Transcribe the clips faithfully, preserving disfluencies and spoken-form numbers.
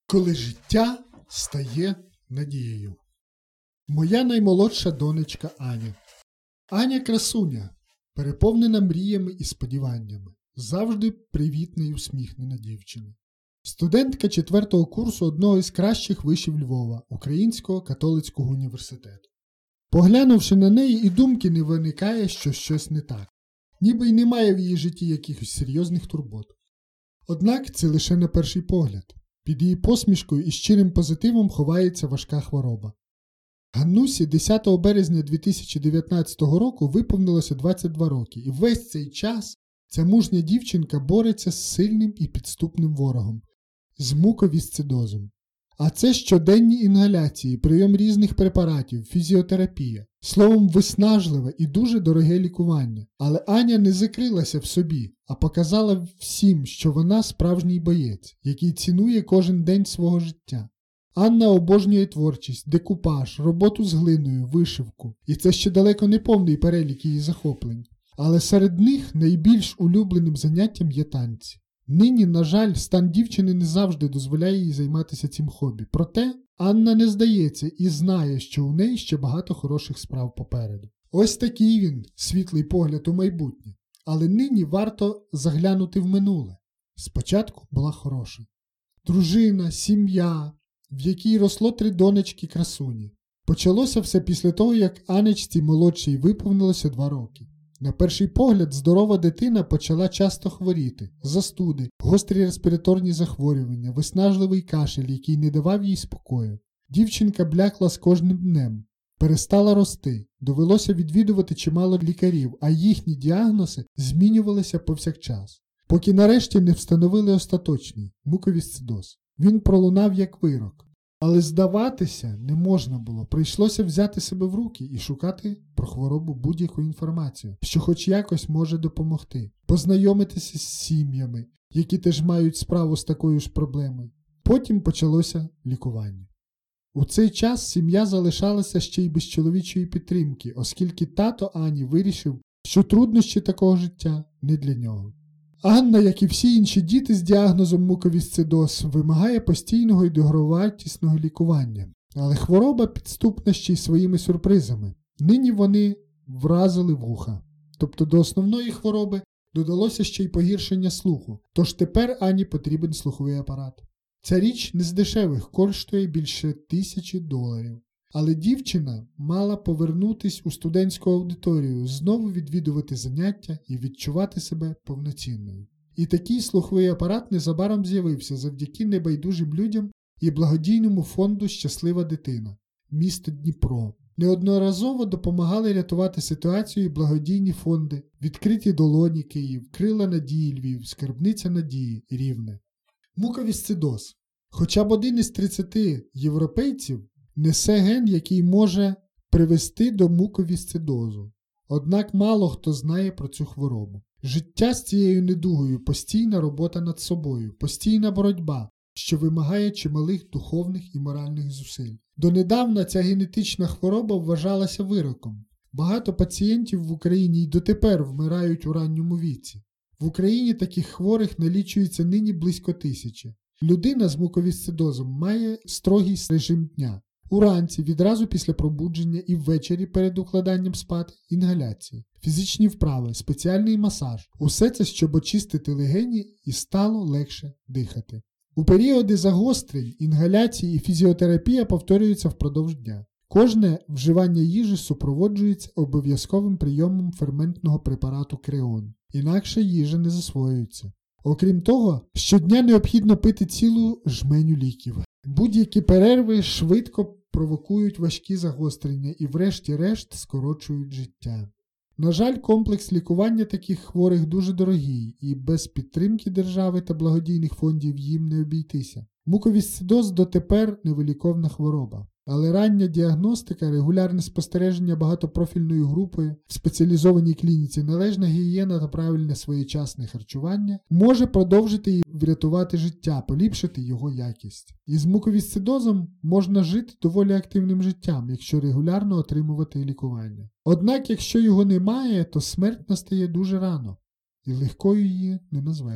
Коли життя стає надією. Моя наймолодша донечка Аня. Аня красуня, переповнена мріями і сподіваннями, завжди привітна й усміхнена дівчина. Студентка четвертого курсу одного із кращих вишів Львова, Українського католицького університету. Поглянувши на неї, і думки не виникає, що щось не так. Ніби й немає в її житті якихось серйозних турбот. Однак це лише на перший погляд. Під її посмішкою і щирим позитивом ховається важка хвороба. Ганнусі десятого березня дві тисячі дев'ятнадцятого року виповнилося двадцять два роки, і весь цей час ця мужня дівчинка бореться з сильним і підступним ворогом – з муковісцидозом. А це щоденні інгаляції, прийом різних препаратів, фізіотерапія. Словом, виснажливе і дуже дороге лікування. Але Аня не закрилася в собі, а показала всім, що вона справжній боєць, який цінує кожен день свого життя. Анна обожнює творчість, декупаж, роботу з глиною, вишивку. І це ще далеко не повний перелік її захоплень. Але серед них найбільш улюбленим заняттям є танці. Нині, на жаль, стан дівчини не завжди дозволяє їй займатися цим хобі. Проте Анна не здається і знає, що у неї ще багато хороших справ попереду. Ось такий він, світлий погляд у майбутнє. Але нині варто заглянути в минуле. Спочатку була хороша. Дружина, сім'я, в якій росло три донечки-красуні. Почалося все після того, як Анечці молодшій виповнилося два роки. На перший погляд, здорова дитина почала часто хворіти, застуди, гострі респіраторні захворювання, виснажливий кашель, який не давав їй спокою. Дівчинка блякла з кожним днем, перестала рости, довелося відвідувати чимало лікарів, а їхні діагнози змінювалися повсякчас. Поки нарешті не встановили остаточний – муковісцидоз. Він пролунав як вирок. Але здаватися не можна було, прийшлося взяти себе в руки і шукати про хворобу будь-яку інформацію, що хоч якось може допомогти, познайомитися з сім'ями, які теж мають справу з такою ж проблемою. Потім почалося лікування. У цей час сім'я залишалася ще й без чоловічої підтримки, оскільки тато Ані вирішив, що труднощі такого життя не для нього. Анна, як і всі інші діти з діагнозом муковісцидоз, вимагає постійного і дороговартісного лікування. Але хвороба підступна ще й своїми сюрпризами. Нині вони вразили вуха. Тобто до основної хвороби додалося ще й погіршення слуху. Тож тепер Ані потрібен слуховий апарат. Ця річ не з дешевих, коштує більше тисячі доларів. Але дівчина мала повернутись у студентську аудиторію, знову відвідувати заняття і відчувати себе повноцінною. І такий слуховий апарат незабаром з'явився завдяки небайдужим людям і благодійному фонду «Щаслива дитина» місто Дніпро. Неодноразово допомагали рятувати ситуацію і благодійні фонди «Відкриті долоні» Київ, «Крила надії» Львів, «Скарбниця надії» Рівне. Муковісцидоз. Хоча б один із тридцяти європейців несе ген, який може привести до муковісцидозу. Однак мало хто знає про цю хворобу. Життя з цією недугою – постійна робота над собою, постійна боротьба, що вимагає чималих духовних і моральних зусиль. Донедавна ця генетична хвороба вважалася вироком. Багато пацієнтів в Україні й дотепер вмирають у ранньому віці. В Україні таких хворих налічується нині близько тисячі. Людина з муковісцидозом має строгий режим дня. Уранці, відразу після пробудження і ввечері перед укладанням спати – інгаляції, фізичні вправи, спеціальний масаж. Усе це, щоб очистити легені і стало легше дихати. У періоди загострень інгаляції і фізіотерапія повторюються впродовж дня. Кожне вживання їжі супроводжується обов'язковим прийомом ферментного препарату Креон. Інакше їжа не засвоюється. Окрім того, щодня необхідно пити цілу жменю ліків. Будь-які перерви швидко провокують важкі загострення і врешті-решт скорочують життя. На жаль, комплекс лікування таких хворих дуже дорогий і без підтримки держави та благодійних фондів їм не обійтися. Муковісцидоз дотепер невиліковна хвороба. Але рання діагностика, регулярне спостереження багатопрофільною групою в спеціалізованій клініці, належна гігієна та правильне своєчасне харчування може продовжити і врятувати життя, поліпшити його якість. Із муковісцидозом можна жити доволі активним життям, якщо регулярно отримувати лікування. Однак, якщо його немає, то смерть настає дуже рано, і легкою її не назвеш.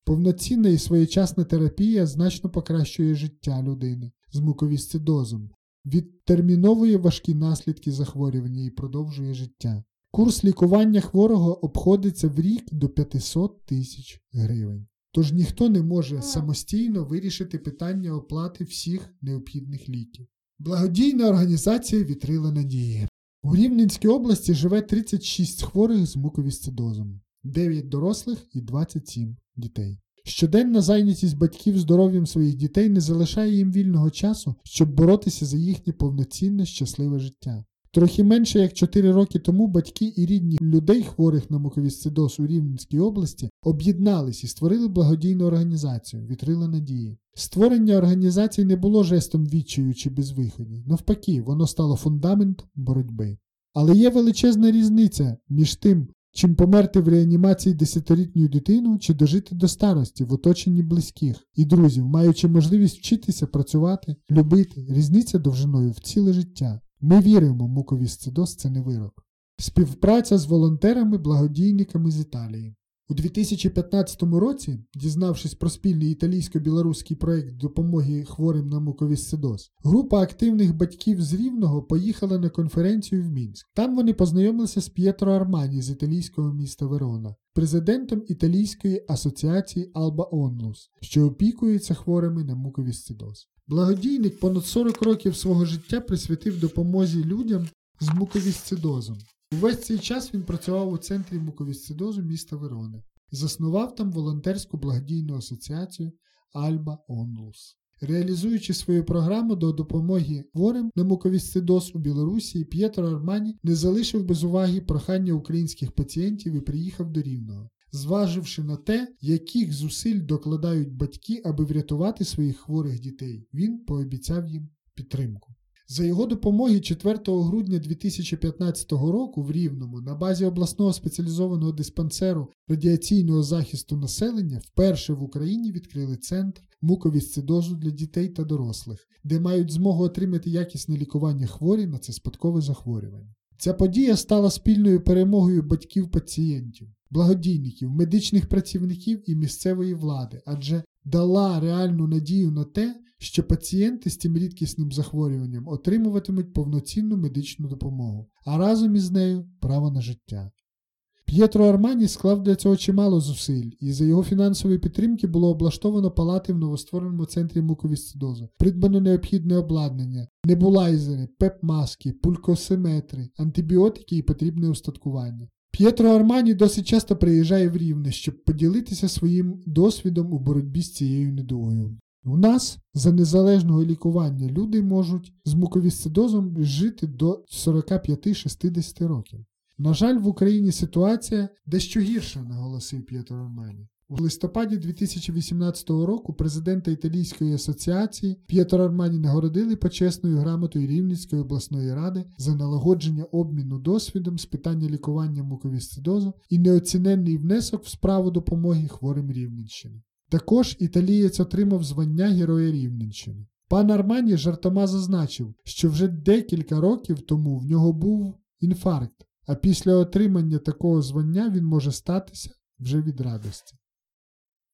Повноцінна і своєчасна терапія значно покращує життя людини з муковісцидозом, відтерміновує важкі наслідки захворювання і продовжує життя. Курс лікування хворого обходиться в рік до п'ятсот тисяч гривень. Тож ніхто не може самостійно вирішити питання оплати всіх необхідних ліків. Благодійна організація «Вітрила надії». У Рівненській області живе тридцять шість хворих з муковісцидозом, дев'ять дорослих і двадцять сім дітей. Щоденна зайнятість батьків здоров'ям своїх дітей не залишає їм вільного часу, щоб боротися за їхнє повноцінне щасливе життя. Трохи менше як чотири роки тому батьки і рідні людей, хворих на муковісцидоз у Рівненській області, об'єднались і створили благодійну організацію «Вітрила надії». Створення організації не було жестом відчаю чи безвиході. Навпаки, воно стало фундаментом боротьби. Але є величезна різниця між тим, чим померти в реанімації десятирічну дитину чи дожити до старості в оточенні близьких і друзів, маючи можливість вчитися, працювати, любити. Різниця довжиною в ціле життя. Ми віримо, муковісцидоз – це не вирок. Співпраця з волонтерами-благодійниками з Італії. У дві тисячі п'ятнадцятому році, дізнавшись про спільний італійсько-білоруський проєкт допомоги хворим на муковісцидоз, група активних батьків з Рівного поїхала на конференцію в Мінськ. Там вони познайомилися з П'єтро Армані з італійського міста Верона, президентом італійської асоціації Alba Onlus, що опікується хворими на муковісцидоз. Благодійник понад сорок років свого життя присвятив допомозі людям з муковісцидозом. Увесь цей час він працював у центрі муковісцидозу міста Верони. Заснував там волонтерську благодійну асоціацію Alba Onlus. Реалізуючи свою програму до допомоги хворим на муковісцидоз у Білорусі, П'єтро Армані не залишив без уваги прохання українських пацієнтів і приїхав до Рівного, зваживши на те, яких зусиль докладають батьки, аби врятувати своїх хворих дітей. Він пообіцяв їм підтримку. За його допомоги четвертого грудня дві тисячі п'ятнадцятого року в Рівному на базі обласного спеціалізованого диспансеру радіаційного захисту населення вперше в Україні відкрили центр муковісцидозу для дітей та дорослих, де мають змогу отримати якісне лікування хворі на це спадкове захворювання. Ця подія стала спільною перемогою батьків-пацієнтів, благодійників, медичних працівників і місцевої влади, адже дала реальну надію на те, що пацієнти з цим рідкісним захворюванням отримуватимуть повноцінну медичну допомогу, а разом із нею право на життя. П'єтро Армані склав для цього чимало зусиль, і за його фінансової підтримки було облаштовано палати в новоствореному центрі муковісцидозу, придбано необхідне обладнання, небулайзери, пеп-маски, пулькосиметри, антибіотики і потрібне устаткування. П'єтро Армані досить часто приїжджає в Рівне, щоб поділитися своїм досвідом у боротьбі з цією недугою. У нас за незалежного лікування люди можуть з муковісцидозом жити до сорок п'ять - шістдесят років. На жаль, в Україні ситуація дещо гірша, наголосив П'єтро Армані. У листопаді дві тисячі вісімнадцятого року президента Італійської асоціації П'єтро Армані нагородили почесною грамотою Рівненської обласної ради за налагодження обміну досвідом з питання лікування муковісцидозу і неоціненний внесок в справу допомоги хворим Рівненщини. Також італієць отримав звання Героя Рівненщини. Пан Армані жартома зазначив, що вже декілька років тому в нього був інфаркт, а після отримання такого звання він може статися вже від радості.